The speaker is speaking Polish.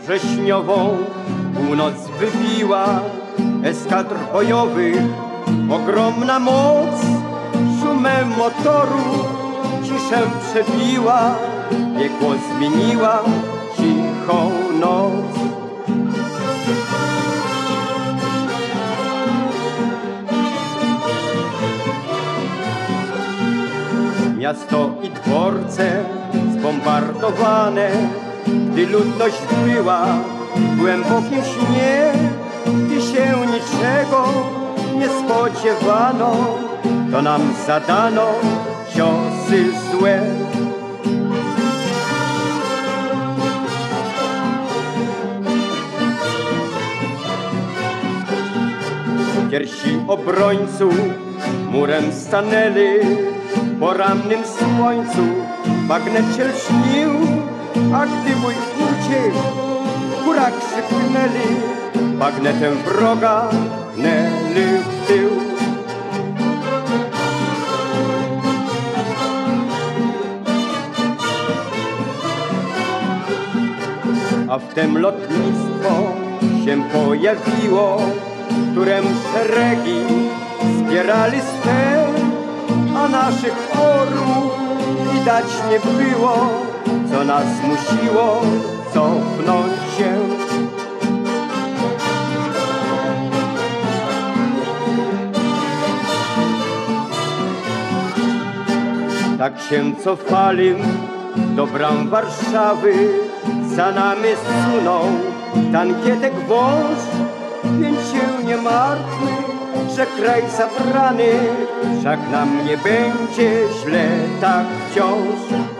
wrześniową północ wybiła eskadr bojowych, ogromna moc szumem motoru ciszę przebiła, piekło zmieniła cichą noc. Miasto i dworce zbombardowane, gdy ludność była w głębokim śnie i się niczego nie spodziewano, to nam zadano ciosy złe. Pierwsi obrońców murem stanęli, w porannym słońcu bagnet się lśnił, a gdy bój uciekł, góra krzyknęli, bagnetem wroga pchnęli w tył. A wtem lotnictwo się pojawiło, którem szeregi zbierali swe, a naszych orłów widać nie było, co nas zmusiło cofnąć się. Tak się cofali do bram Warszawy, za nami zsunął tankietek wąż, więc się nie martwmy, że kraj zabrany, wszak nam nie będzie źle tak wciąż.